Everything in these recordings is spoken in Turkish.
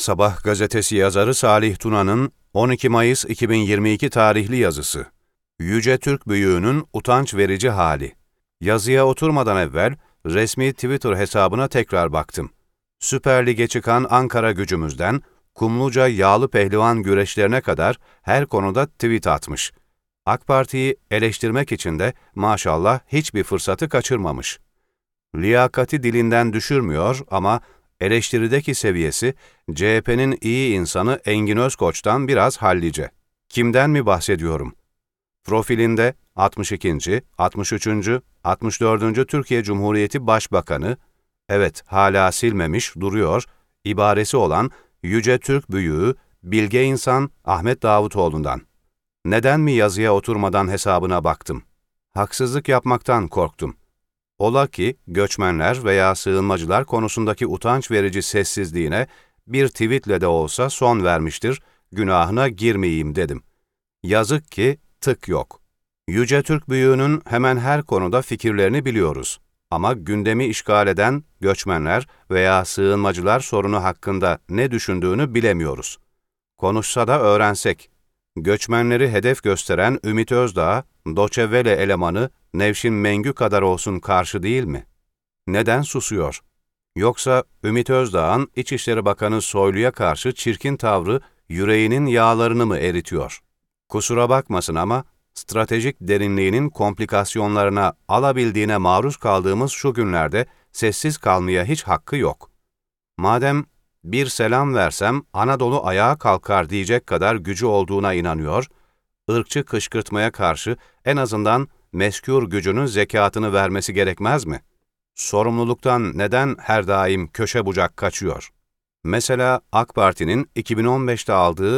Sabah gazetesi yazarı Salih Tuna'nın 12 Mayıs 2022 tarihli yazısı. Yüce Türk büyüğünün utanç verici hali. Yazıya oturmadan evvel resmi Twitter hesabına tekrar baktım. Süper Lig'e çıkan Ankara Gücümüzden Kumluca yağlı pehlivan güreşlerine kadar her konuda tweet atmış. AK Parti'yi eleştirmek için de maşallah hiçbir fırsatı kaçırmamış. Liyakati dilinden düşürmüyor ama eleştirideki seviyesi CHP'nin iyi insanı Engin Özkoç'tan biraz hallice. Kimden mi bahsediyorum? Profilinde 62., 63., 64. Türkiye Cumhuriyeti Başbakanı, evet hala silmemiş duruyor, ibaresi olan Yüce Türk büyüğü, bilge insan Ahmet Davutoğlu'ndan. Neden mi yazıya oturmadan hesabına baktım? Haksızlık yapmaktan korktum. Ola ki göçmenler veya sığınmacılar konusundaki utanç verici sessizliğine bir tweetle de olsa son vermiştir, günahına girmeyeyim dedim. Yazık ki tık yok. Yüce Türk büyüğünün hemen her konuda fikirlerini biliyoruz. Ama gündemi işgal eden göçmenler veya sığınmacılar sorunu hakkında ne düşündüğünü bilemiyoruz. Konuşsa da öğrensek. Göçmenleri hedef gösteren Ümit Özdağ, Deutsche Welle elemanı Nevşin Mengü kadar olsun karşı değil mi? Neden susuyor? Yoksa Ümit Özdağ'ın İçişleri Bakanı Soylu'ya karşı çirkin tavrı yüreğinin yağlarını mı eritiyor? Kusura bakmasın ama stratejik derinliğinin komplikasyonlarına alabildiğine maruz kaldığımız şu günlerde sessiz kalmaya hiç hakkı yok. Madem bir selam versem Anadolu ayağa kalkar diyecek kadar gücü olduğuna inanıyor, ırkçı kışkırtmaya karşı en azından mezkûr gücünün zekatını vermesi gerekmez mi? Sorumluluktan neden her daim köşe bucak kaçıyor? Mesela AK Parti'nin 2015'te aldığı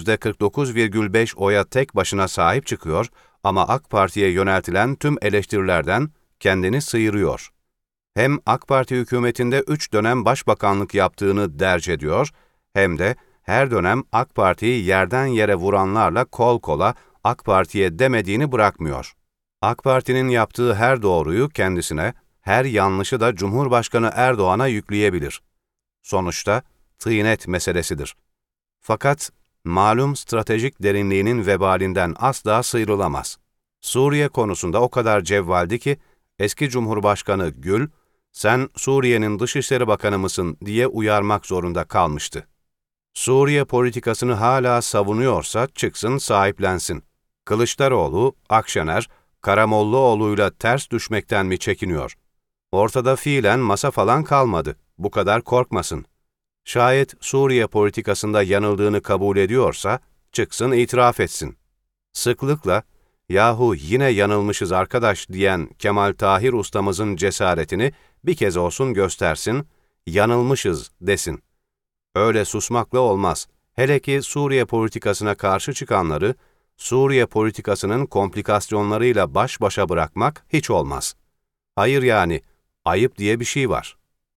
%49,5 oya tek başına sahip çıkıyor ama AK Parti'ye yöneltilen tüm eleştirilerden kendini sıyırıyor. Hem AK Parti hükümetinde 3 dönem başbakanlık yaptığını derc ediyor, hem de her dönem AK Parti'yi yerden yere vuranlarla kol kola AK Parti'ye demediğini bırakmıyor. AK Parti'nin yaptığı her doğruyu kendisine, her yanlışı da Cumhurbaşkanı Erdoğan'a yükleyebilir. Sonuçta tıynet meselesidir. Fakat malum stratejik derinliğinin vebalinden asla sıyrılamaz. Suriye konusunda o kadar cevvaldi ki, eski Cumhurbaşkanı Gül, "Sen Suriye'nin Dışişleri Bakanı mısın?" diye uyarmak zorunda kalmıştı. Suriye politikasını hala savunuyorsa çıksın sahiplensin. Kılıçdaroğlu, Akşener, Karamollaoğlu'yla ters düşmekten mi çekiniyor? Ortada fiilen masa falan kalmadı. Bu kadar korkmasın. Şayet Suriye politikasında yanıldığını kabul ediyorsa, çıksın itiraf etsin. Sıklıkla, "Yahu yine yanılmışız arkadaş" diyen Kemal Tahir ustamızın cesaretini bir kez olsun göstersin, yanılmışız desin. Öyle susmakla olmaz. Hele ki Suriye politikasına karşı çıkanları, Suriye politikasının komplikasyonlarıyla baş başa bırakmak hiç olmaz. Hayır yani, ayıp diye bir şey var.